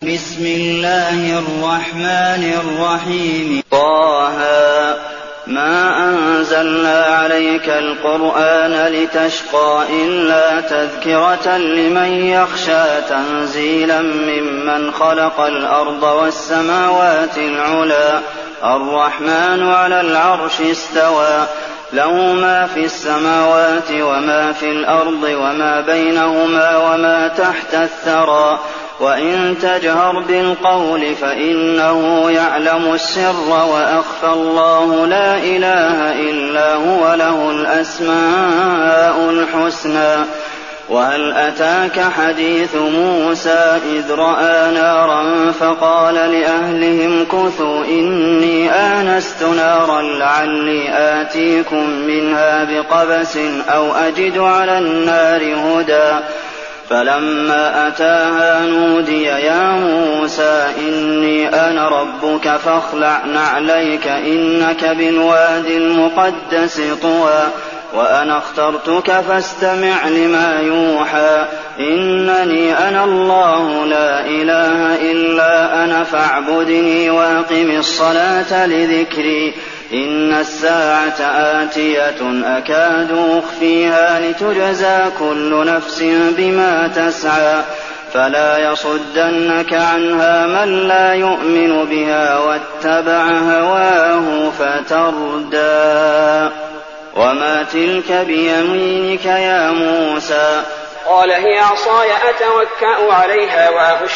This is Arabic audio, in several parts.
بسم الله الرحمن الرحيم طه ما أنزلنا عليك القرآن لتشقى إلا تذكرة لمن يخشى تنزيلا ممن خلق الأرض والسماوات العلى الرحمن على العرش استوى له ما في السماوات وما في الأرض وما بينهما وما تحت الثرى وإن تجهر بالقول فإنه يعلم السر وأخفى الله لا إله إلا هو له الأسماء الحسنى وهل أتاك حديث موسى إذ رأى نارا فقال لأهلهم كثوا إني آنست نارا لعلي آتيكم منها بقبس أو أجد على النار هدى فلما أتاها نودي يا موسى إني أنا ربك فاخلع نعليك إنك بالوادي المقدس طوى وأنا اخترتك فاستمع لما يوحى إنني أنا الله لا إله إلا أنا فاعبدني وأقم الصلاة لذكري إن الساعة آتية أكاد أخفيها لتجزى كل نفس بما تسعى فلا يصدنك عنها من لا يؤمن بها واتبع هواه فتردى وما تلك بيمينك يا موسى قال هي عصاي أتوكأ عليها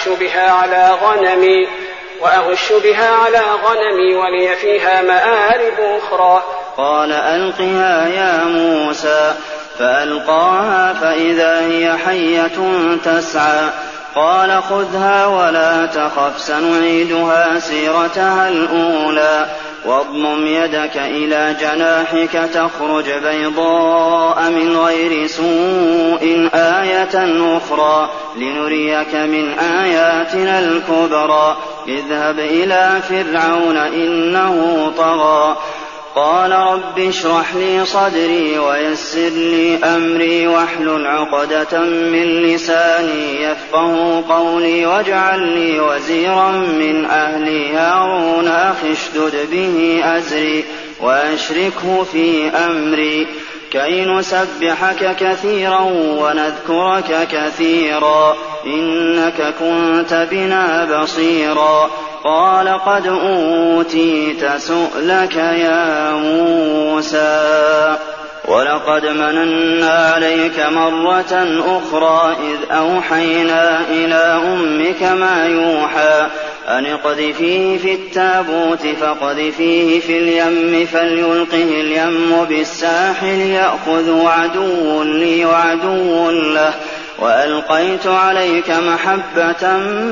وأهش بها على غنمي ولي فيها مآرب أخرى قال ألقها يا موسى فألقاها فإذا هي حية تسعى قال خذها ولا تخف سنعيدها سيرتها الأولى واضمم يدك إلى جناحك تخرج بيضاء من غير سوء آية أخرى لنريك من آياتنا الكبرى اذهب إلى فرعون إنه طغى قال رب اشرح لي صدري ويسر لي أمري واحلل عقدة من لساني يفقه قولي واجعل لي وزيرا من أهلي هارون أخي اشدد به أزري وأشركه في أمري كي نسبحك كثيرا ونذكرك كثيرا إنك كنت بنا بصيرا قال قد أوتيت سؤلك يا موسى ولقد مننا عليك مرة أخرى إذ أوحينا إلى أمك ما يوحى أن اقذفيه في التابوت فاقذفيه في اليم فليلقه اليم بالساحل يأخذه عدو لي وعدو له وألقيت عليك محبة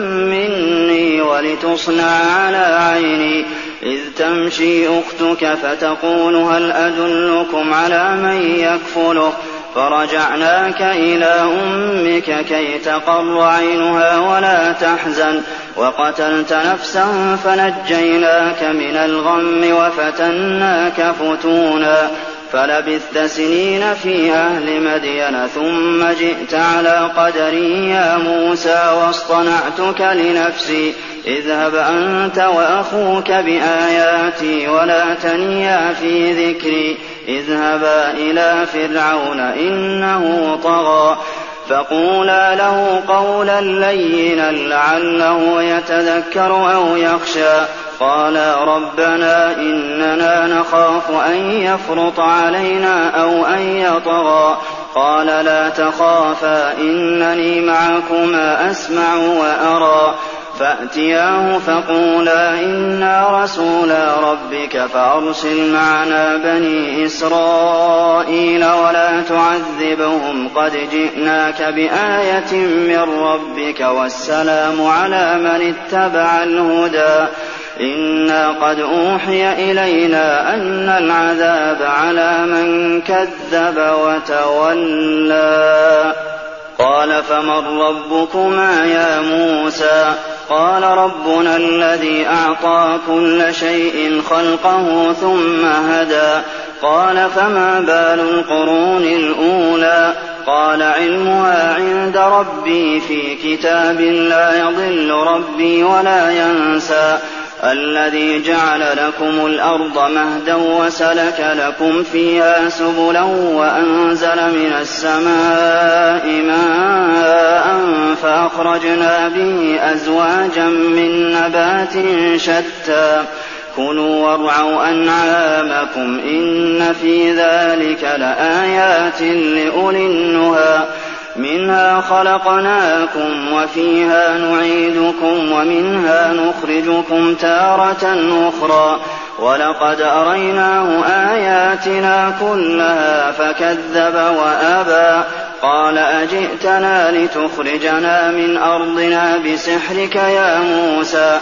مني ولتصنع على عيني إذ تمشي أختك فتقول هل أدلكم على من يكفله فرجعناك إلى أمك كي تقر عينها ولا تحزن وقتلت نفسا فنجيناك من الغم وفتناك فتونا فلبثت سنين في أهل مدين ثم جئت على قدري يا موسى واصطنعتك لنفسي اذهب أنت وأخوك بآياتي ولا تنيا في ذكري اذهبا إلى فرعون إنه طغى فقولا له قولا لينا لعله يتذكر أو يخشى قالا ربنا إننا نخاف أن يفرط علينا أو أن يطغى قال لا تخافا إنني معكما أسمع وأرى فأتياه فقولا إنا رسولا ربك فأرسل معنا بني إسرائيل ولا تعذبهم قد جئناك بآية من ربك والسلام على من اتبع الهدى إنا قد أوحي إلينا أن العذاب على من كذب وتولى قال فمن ربكما يا موسى قال ربنا الذي أعطى كل شيء خلقه ثم هدى قال فما بال القرون الأولى قال علمها عند ربي في كتاب لا يضل ربي ولا ينسى الذي جعل لكم الأرض مهدا وسلك لكم فيها سبلا وأنزل من السماء ماء فأخرجنا به أزواجا من نبات شتى كلوا وارعوا أنعامكم إن في ذلك لآيات لأولي النهى منها خلقناكم وفيها نعيدكم ومنها نخرجكم تارة أخرى ولقد أريناه آياتنا كلها فكذب وأبى قال أجئتنا لتخرجنا من أرضنا بسحرك يا موسى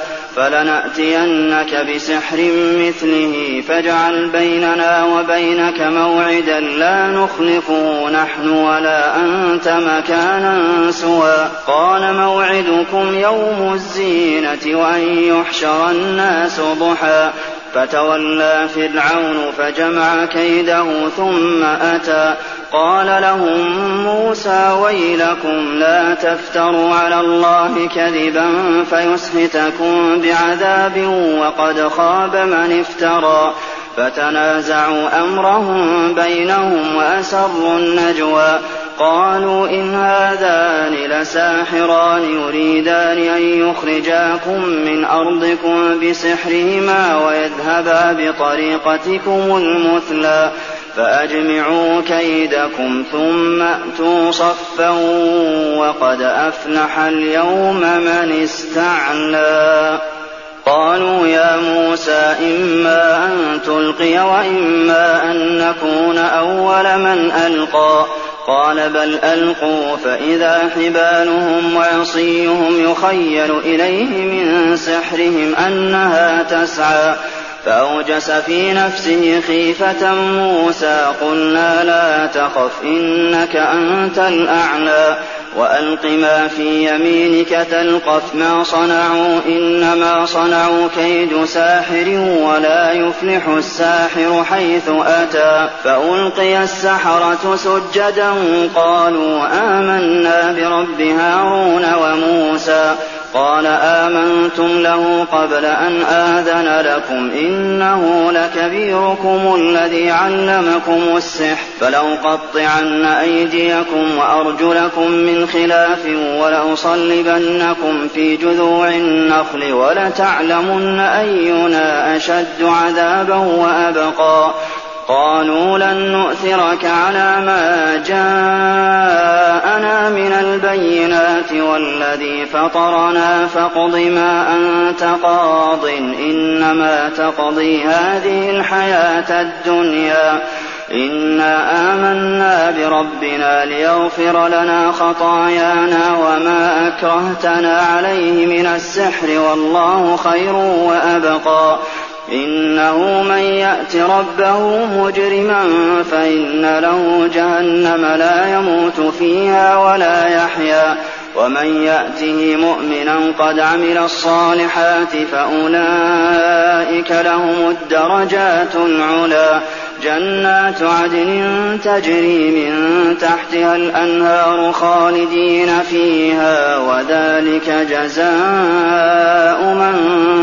فلنأتينك بسحر مثله فاجعل بيننا وبينك موعدا لا نخلفه نحن ولا أنت مكانا سوى قال موعدكم يوم الزينة وأن يحشر الناس ضحى فتولى فرعون فجمع كيده ثم أتى قال لهم موسى ويلكم لا تفتروا على الله كذبا فيسحتكم بعذاب وقد خاب من افترى فتنازعوا أمرهم بينهم وأسروا النجوى قالوا إن هذان لساحران يريدان أن يخرجاكم من أرضكم بسحرهما ويذهبا بطريقتكم المثلى فأجمعوا كيدكم ثم أتوا صفا وقد أفلح اليوم من استعلى قالوا يا موسى إما أن تلقي وإما أن نكون أول من ألقى قال بل ألقوا فإذا حبالهم وعصيهم يخيل إليه من سحرهم أنها تسعى فأوجس في نفسه خيفة موسى قلنا لا تخف إنك أنت الأعلى وألق ما في يمينك تلقف ما صنعوا إنما صنعوا كيد ساحر ولا يفلح الساحر حيث أتى فألقي السحرة سجدا قالوا آمنا برب هارون وموسى قال آمنتم له قبل أن آذن لكم إنه لكبيركم الذي علمكم السحر فلأقطعن أيديكم وأرجلكم من خلاف ولأصلبنكم في جذوع النخل ولتعلمن أينا أشد عذابا وأبقى قالوا لن نؤثرك على ما جاءنا من البينات والذي فطرنا فاقض ما أنت قاض إنما تقضي هذه الحياة الدنيا إنا آمنا بربنا ليغفر لنا خطايانا وما أكرهتنا عليه من السحر والله خير وأبقى إنه من يأت ربه مجرما فإن له جهنم لا يموت فيها ولا يحيا ومن يأته مؤمنا قد عمل الصالحات فأولئك لهم الدرجات العلى جنات عدن تجري من تحتها الأنهار خالدين فيها وذلك جزاء من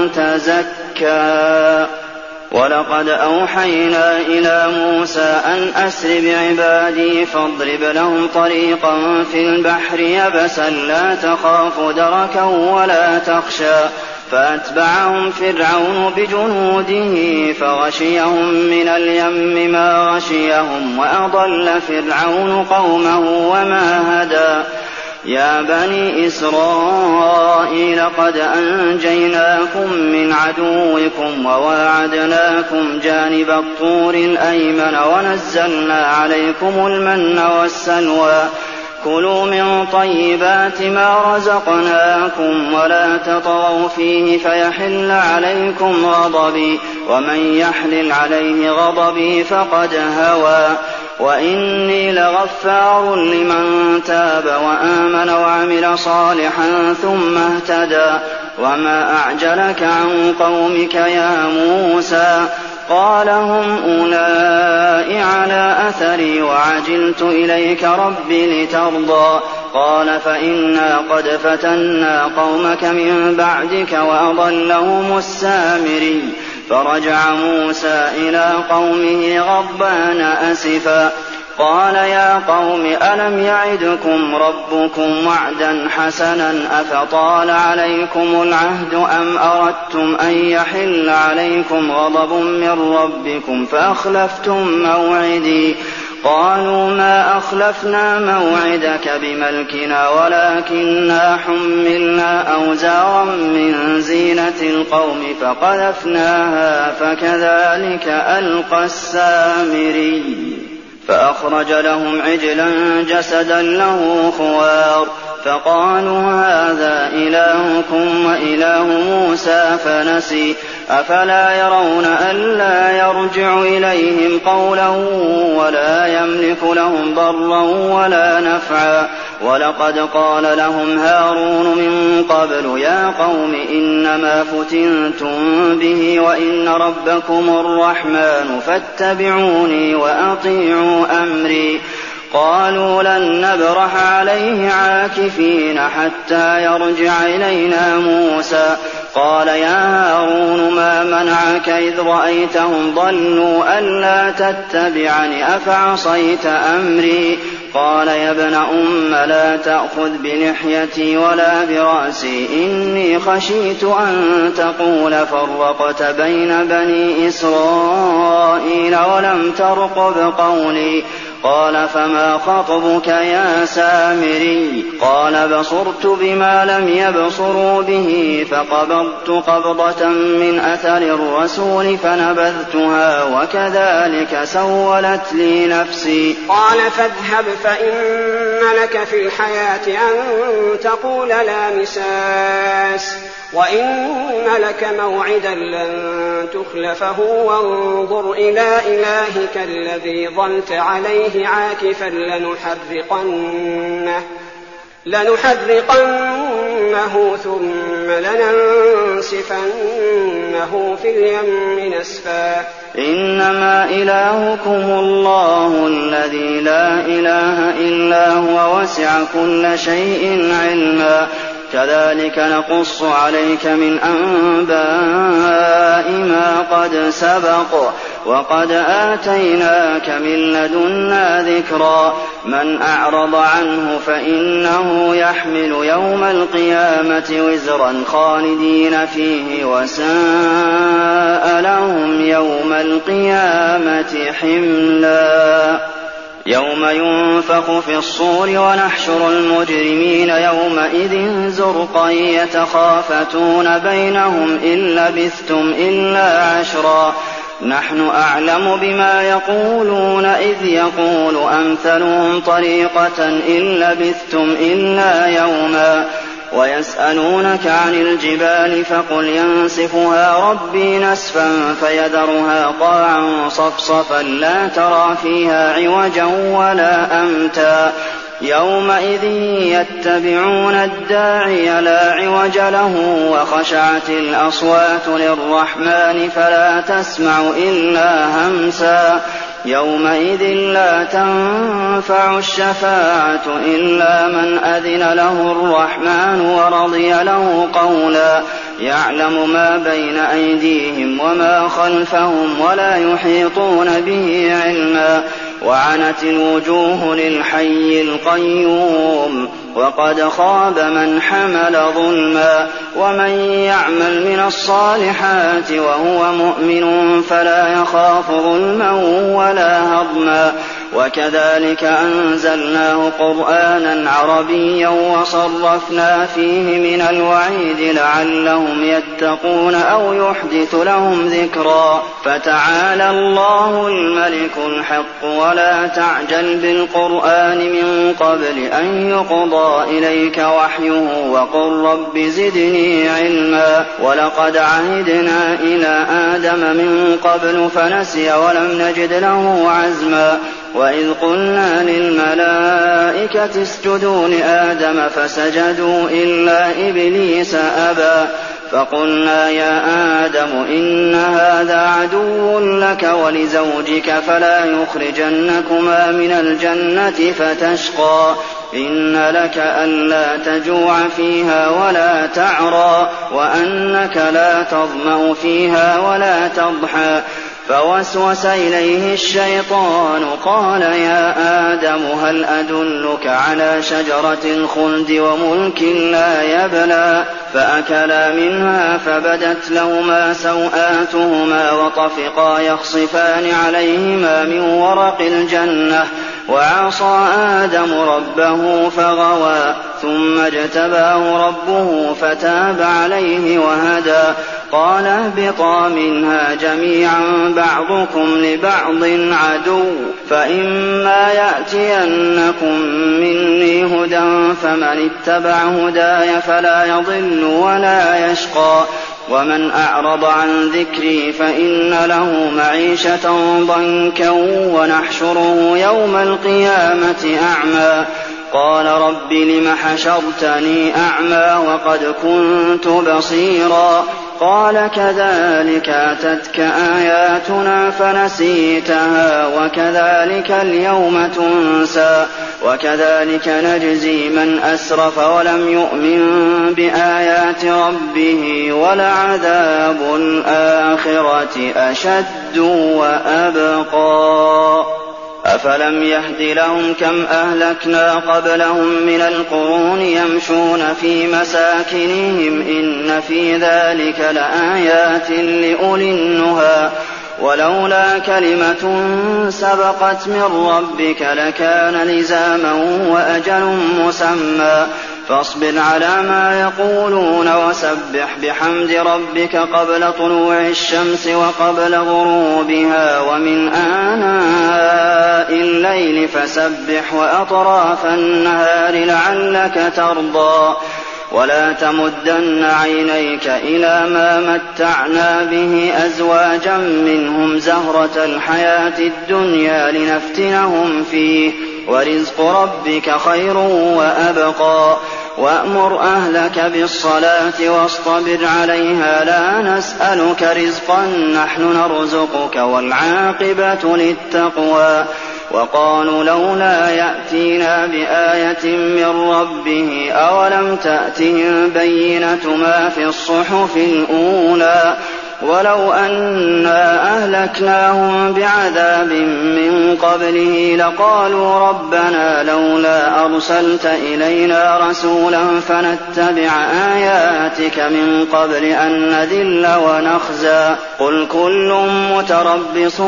تزكى ولقد أوحينا إلى موسى أن أسر بعبادي فاضرب لهم طريقا في البحر يبسا لا تخاف دركا ولا تخشى فأتبعهم فرعون بجنوده فغشيهم من اليم ما غشيهم وأضل فرعون قومه وما هدى يا بني إسرائيل قد أنجيناكم من عدوكم وواعدناكم جانب الطور الأيمن ونزلنا عليكم المن والسلوى كلوا من طيبات ما رزقناكم ولا تطغوا فيه فيحل عليكم غضبي ومن يحلل عليه غضبي فقد هوى وإني لغفار لمن تاب وآمن وعمل صالحا ثم اهتدى وما أعجلك عن قومك يا موسى قال هم أولئك على أثري وعجلت إليك رب لترضى قال فإنا قد فتنا قومك من بعدك وأضلهم السامري فرجع موسى إلى قومه غضبان أسفا قال يا قوم ألم يعدكم ربكم وعدا حسنا أفطال عليكم العهد أم أردتم أن يحل عليكم غضب من ربكم فأخلفتم موعدي قالوا ما أخلفنا موعدك بملكنا ولكننا حملنا أوزارا من زينة القوم فقذفناها فكذلك ألقى السامري فأخرج لهم عجلا جسدا له خوار فقالوا هذا إلهكم وإله موسى فنسي أفلا يرون ألا يرجع إليهم قولا ولا يملك لهم ضرا ولا نفعا ولقد قال لهم هارون من قبل يا قوم إنما فتنتم به وإن ربكم الرحمن فاتبعوني وأطيعوا أمري قالوا لن نبرح عليه عاكفين حتى يرجع إلينا موسى قال يا هارون ما منعك إذ رأيتهم ضلوا ألا تتبعني أفعصيت أمري قال يا ابن لا تأخذ بلحيتي ولا برأسي إني خشيت أن تقول فرقت بين بني إسرائيل ولم ترقب قولي قال فما خطبك يا سامري قال بصرت بما لم يبصروا به فقبضت قبضة من أثر الرسول فنبذتها وكذلك سولت لي نفسي قال فاذهب فإن لك في الحياة أن تقول لا مساس وإن لك موعدا لن تخلفه وانظر إلى إلهك الذي ظلت عليه عاكفا لنحرقنه ثم لننسفنه في اليم نسفا إنما إلهكم الله الذي لا إله إلا هو وسع كل شيء علما كذلك نقص عليك من أنباء ما قد سبق وقد آتيناك من لدنا ذكرا من أعرض عنه فإنه يحمل يوم القيامة وزرا خالدين فيه وساء لهم يوم القيامة حملا يوم ينفخ في الصور ونحشر المجرمين يومئذ زرقا يتخافتون بينهم إن لبثتم إلا عشرا نحن أعلم بما يقولون إذ يقول أمثلهم طريقة إن لبثتم إلا يوما ويسألونك عن الجبال فقل ينسفها ربي نسفا فيذرها قاعا صفصفا لا ترى فيها عوجا ولا أمتا يومئذ يتبعون الداعي لا عوج له وخشعت الأصوات للرحمن فلا تسمع إلا همسا يومئذ لا تنفع الشفاعة إلا من أذن له الرحمن ورضي له قولا يعلم ما بين أيديهم وما خلفهم ولا يحيطون به علما وعنت الوجوه للحي القيوم وقد خاب من حمل ظلما ومن يعمل من الصالحات وهو مؤمن فلا يخاف ظلما ولا هضما وكذلك أنزلناه قرآنا عربيا وصرفنا فيه من الوعيد لعلهم يتقون أو يحدث لهم ذكرا فتعالى الله الملك الحق ولا تعجل بالقرآن من قبل أن يقضى إليك وحيه وقل رب زدني علما ولقد عهدنا إلى آدم من قبل فنسي ولم نجد له عزما وإذ قلنا للملائكة اسجدوا لآدم فسجدوا إلا إبليس أبى فقلنا يا آدم إن هذا عدو لك ولزوجك فلا يخرجنكما من الجنة فتشقى إن لك ألا تجوع فيها ولا تعرى وأنك لا تظمأ فيها ولا تضحى فوسوس إليه الشيطان قال يا آدم هل أدلك على شجرة الخلد وملك لا يبلى فأكلا منها فبدت لهما سوآتهما وطفقا يخصفان عليهما من ورق الجنة وعصى آدم ربه فغوى ثم اجتباه ربه فتاب عليه وهدى قال اهبطا منها جميعا بعضكم لبعض عدو فإما يأتينكم مني هدى فمن اتبع هداي فلا يضل ولا يشقى ومن أعرض عن ذكري فإن له معيشة ضنكا ونحشره يوم القيامة أعمى قال رب لم حشرتني أعمى وقد كنت بصيرا قال كذلك أتتك آياتنا فنسيتها وكذلك اليوم تنسى وكذلك نجزي من أسرف ولم يؤمن بآيات ربه ولعذاب الآخرة أشد وأبقى أفلم يهد لهم كم أهلكنا قبلهم من القرون يمشون في مساكنهم إن في ذلك لآيات لأولي النهى ولولا كلمة سبقت من ربك لكان لزاما وأجل مسمى فاصبر على ما يقولون وسبح بحمد ربك قبل طلوع الشمس وقبل غروبها ومن آناء الليل فسبح وأطراف النهار لعلك ترضى ولا تمدن عينيك إلى ما متعنا به أزواجا منهم زهرة الحياة الدنيا لنفتنهم فيه ورزق ربك خير وأبقى وأمر أهلك بالصلاة واصطبر عليها لا نسألك رزقا نحن نرزقك والعاقبة للتقوى وقالوا لولا يأتينا بآية من ربه أولم تأتهم بينة ما في الصحف الأولى ولو أنا أهلكناهم بعذاب من قبله لقالوا ربنا لولا أرسلت إلينا رسولا فنتبع آياتك من قبل أن نذل ونخزى قل كل متربص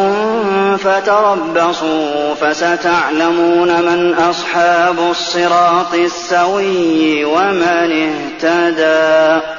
فتربصوا فستعلمون من أصحاب الصراط السوي ومن اهتدى